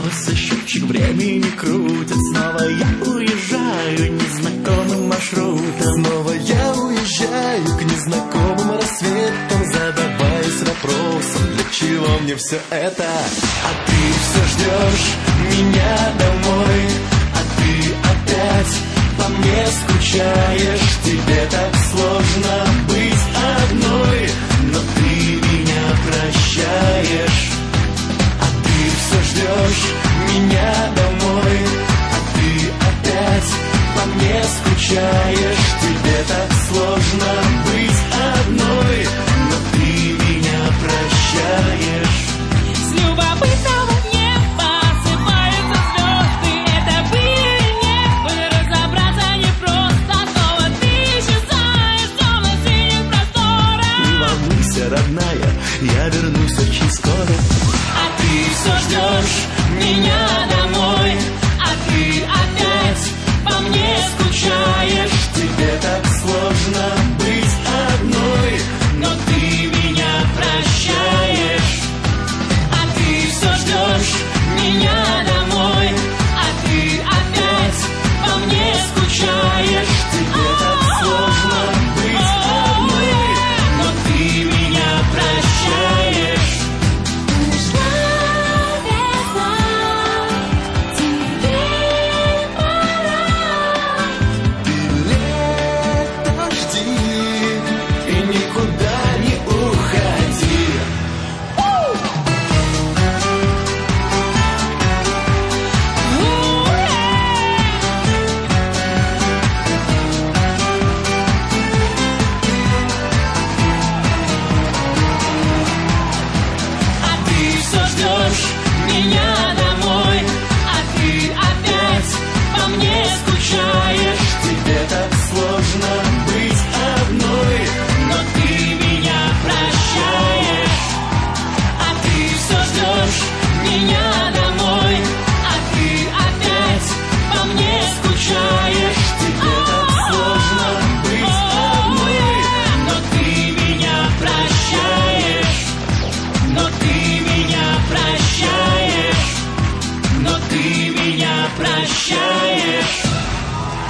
колеса, счетчик времени крутит. Снова я уезжаю незнакомым маршрутом. Снова я уезжаю к незнакомым рассветам, задаваясь вопросом, для чего мне все это? А ты все ждешь меня домой, а ты опять по мне скучаешь. Тебе так сложно быть одной, но ты меня прощаешь. А ты все ждешь меня домой, а ты опять по мне скучаешь. Тебе так сложно быть одной, но ты меня прощаешь. С любопытного неба осыпаются звезды. Это были небо, разобраться непросто. Снова ты исчезаешь в темно-синих просторах. Не волнуйся, родная, я вернусь очень скоро. А ты все ждешь меня